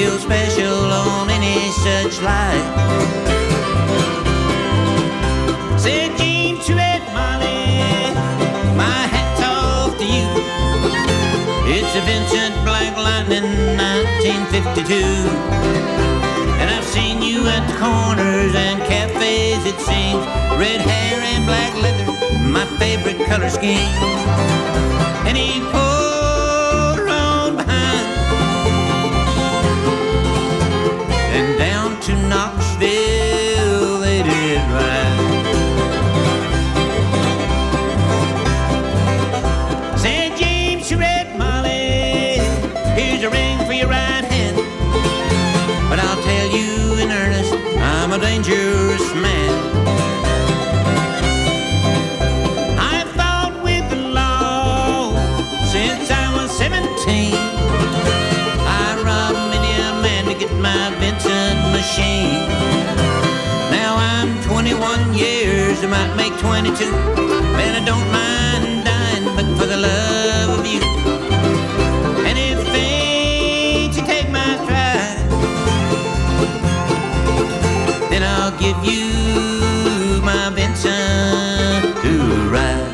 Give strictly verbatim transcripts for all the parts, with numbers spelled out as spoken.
feel special on any such light. Said James Red Molly, my hat's off to you. It's a Vincent Black Lightning nineteen fifty-two. And I've seen you at the corners and cafes, it seems. Red hair and black leather, my favorite color scheme. And he pulled on behind and down to Knoxville they did ride. Said James, you Red Molly, here's a ring for your right hand. But I'll tell you in earnest, I'm a dangerous man. I fought with the law since I was seventeen. I robbed many a man to get my Vincent machine. Now I'm twenty-one years, I might make twenty-two. Man, I don't mind dying, but for the love of you. And if fate should take my stride, then I'll give you my Vincent to ride.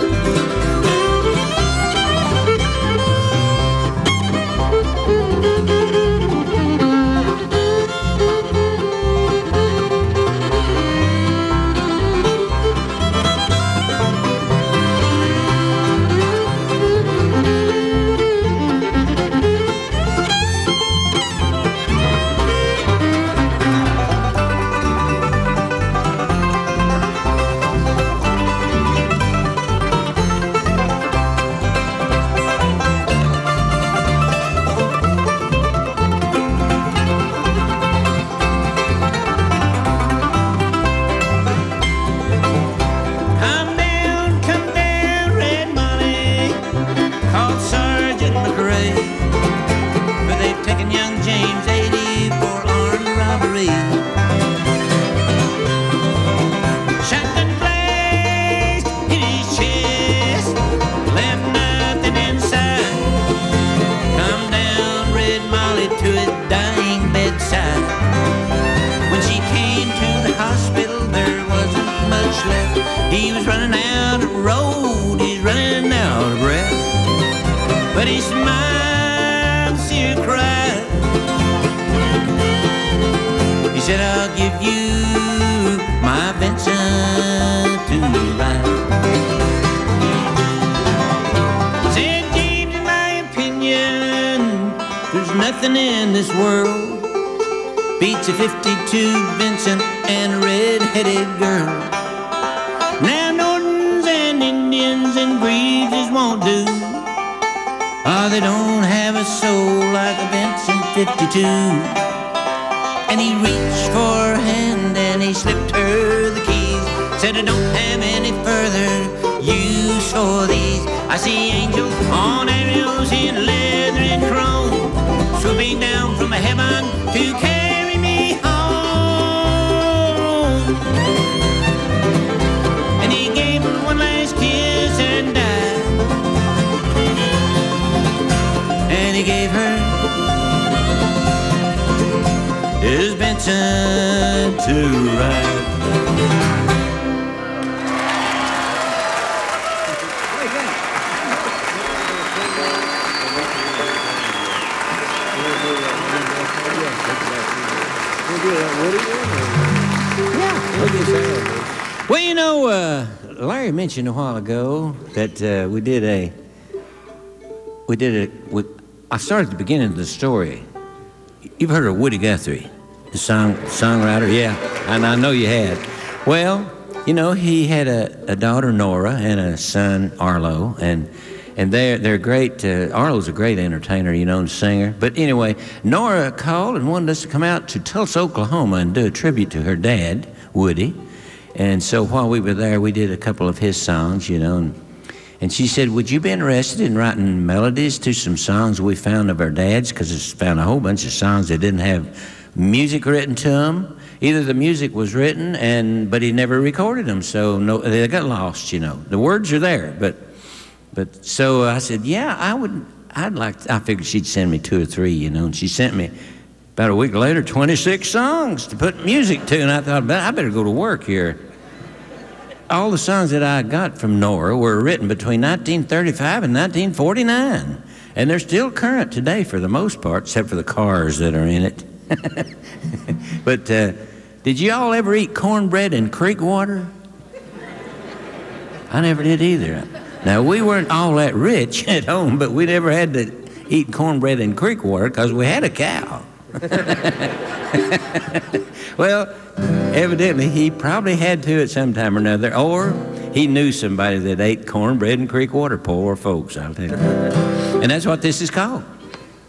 He was running out of road, he's running out of breath. But he smiled to see her cry. He said, I'll give you my Vincent to ride. Said James, in my opinion, there's nothing in this world beats a fifty-two Vincent and a red-headed girl. Now Nortons and Indians and Greaves won't do. Oh, they don't have a soul like a Vincent fifty-two. And he reached for her hand and he slipped her the keys. Said, I don't have any further use for these. I see angels on arrows in leather and chrome, swooping down from heaven to carry me home. And he gave her one last kiss and died. And he gave her his Vincent to ride. Well, you know, uh, Larry mentioned a while ago that uh, we did a, we did a, we, I started at the beginning of the story. You've heard of Woody Guthrie, the song songwriter, yeah, and I know you had. Well, you know, he had a, a daughter, Nora, and a son, Arlo, and and they're they're great. Uh, Arlo's a great entertainer, you know, and singer. But anyway, Nora called and wanted us to come out to Tulsa, Oklahoma, and do a tribute to her dad, Woody. And so while we were there, we did a couple of his songs, you know, and, and she said, would you be interested in writing melodies to some songs we found of our dads? Because we found a whole bunch of songs that didn't have music written to them. Either the music was written, and but he never recorded them, so no, they got lost, you know. The words are there, but but so I said, yeah, I would, I'd like, to, I figured she'd send me two or three, you know, and she sent me About a week later, twenty-six songs to put music to, and I thought, I better go to work here. All the songs that I got from Nora were written between nineteen thirty-five and nineteen forty-nine, and they're still current today for the most part, except for the cars that are in it. But uh, did you all ever eat cornbread and creek water? I never did either. Now, we weren't all that rich at home, but we never had to eat cornbread and creek water because we had a cow. Well, evidently he probably had to at some time or another, or he knew somebody that ate cornbread and creek water. Poor folks, I'll tell you. And that's what this is called.